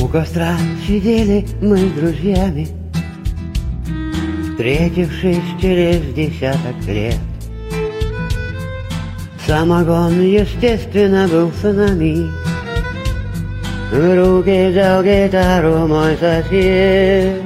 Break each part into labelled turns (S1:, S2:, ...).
S1: костра сидели мы с друзьями, встретившись через десяток лет. Самогон, естественно, был с нами. В руки взял гитару мой сосед.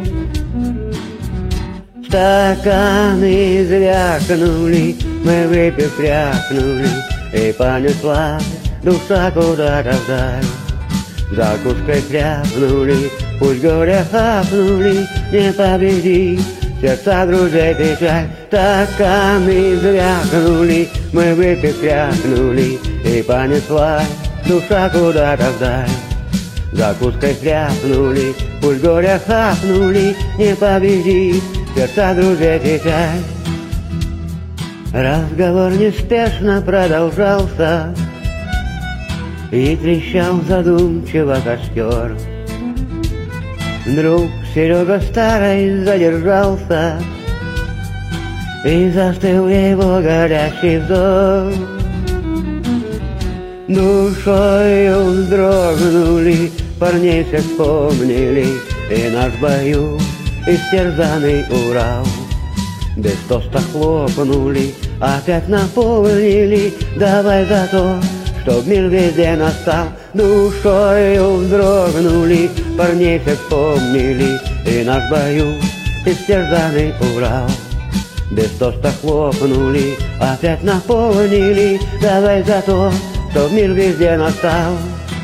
S1: Стаканы звякнули, мы выпив крякнули, и понеслась душа куда-то вдаль. Закуской хляпнули, пусть горе хапнули, не победить сердца друзей печаль. Стаканы звякнули, мы выпив крякнули, и понеслась душа куда-то вдаль. Закуской хляпнули, пусть горе хапнули, не победить сердца друзей печаль. Разговор неспешно продолжался, и трещал задумчиво костер. Вдруг Серега старый задержался, и застыл его горящий взор. Душою вздрогнули, парней все вспомнили, и наш бою истерзанный Урал. Без тоста хлопнули, опять наполнили, давай за то, чтоб мир везде настал. Душою вздрогнули, парней все вспомнили, и наш бою истерзанный Урал. Без тоста хлопнули, опять наполнили, давай за то, чтоб мир везде настал.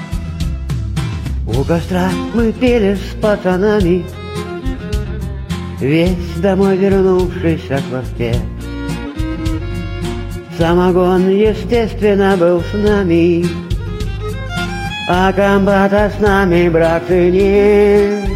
S1: У костра мы пели с пацанами, весь домой вернувшийся квартет. Самогон, естественно, был с нами, а комбата с нами, братцы, нет.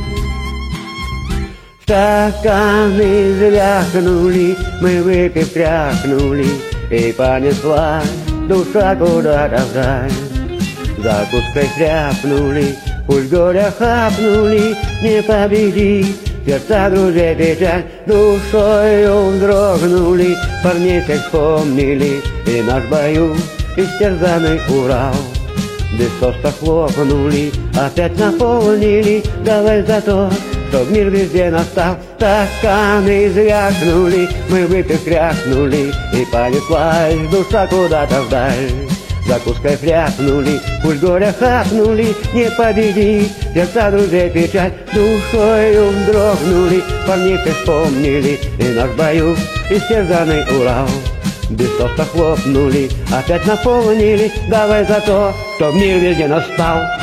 S1: Стаканы звякнули, мы выпив крякнули, и понеслась душа куда-то вдаль. Закуской хляпнули, пусть горе хапнули, не победить сердца друзей печаль. Душою вздрогнули, парней всех вспомнили, и наш бою истерзанный Урал. Без тоста хлопнули, опять наполнили, давай за то, чтоб мир везде настал. Стаканы звякнули, мы выпив крякнули, и понеслась душа куда-то вдаль. Закуской хляпнули, пусть горе хапнули, не победить сердца друзей печаль. Душою вздрогнули, парней все вспомнили, и наш бою истерзанный Урал. Без тоста хлопнули, опять наполнили, давай за то, чтоб мир везде настал.